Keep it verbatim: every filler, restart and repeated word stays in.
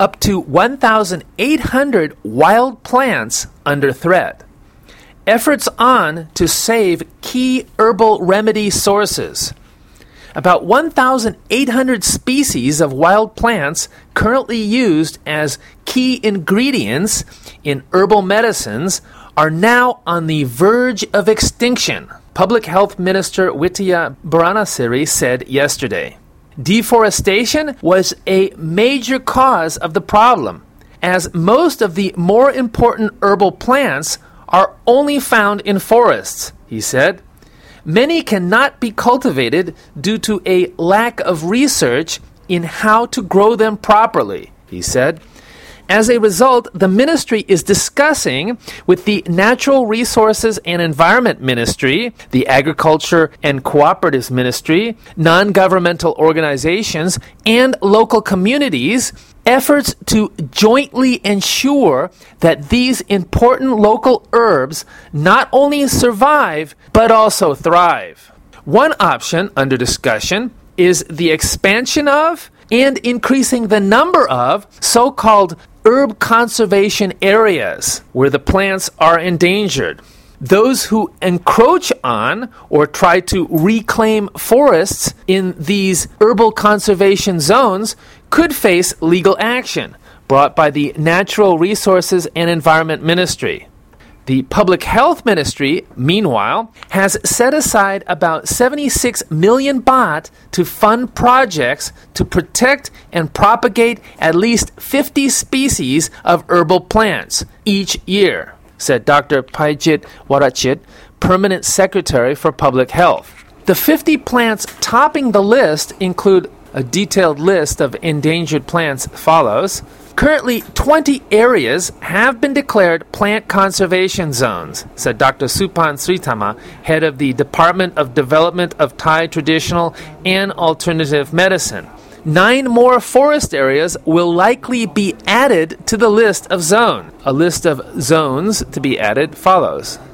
up to one thousand eight hundred wild plants under threat. Efforts on to save key herbal remedy sources. About one thousand eight hundred species of wild plants currently used as key ingredients in herbal medicines are now on the verge of extinction, Public Health Minister Widya Baranasiri said yesterday. Deforestation was a major cause of the problem, as most of the more important herbal plants are only found in forests, he said. Many cannot be cultivated due to a lack of research in how to grow them properly, he said. As a result, the ministry is discussing with the Natural Resources and Environment Ministry, the Agriculture and Cooperatives Ministry, non-governmental organizations, and local communities efforts to jointly ensure that these important local herbs not only survive, but also thrive. One option under discussion is the expansion of and increasing the number of so-called herb conservation areas where the plants are endangered. Those who encroach on or try to reclaim forests in these herbal conservation zones could face legal action brought by the Natural Resources and Environment Ministry. The Public Health Ministry, meanwhile, has set aside about seventy-six million baht to fund projects to protect and propagate at least fifty species of herbal plants each year, said Doctor Paijit Warachit, Permanent Secretary for Public Health. The fifty plants topping the list include a detailed list of endangered plants follows. Currently, twenty areas have been declared plant conservation zones, said Doctor Supan Sritama, head of the Department of Development of Thai Traditional and Alternative Medicine. Nine more forest areas will likely be added to the list of zones. A list of zones to be added follows.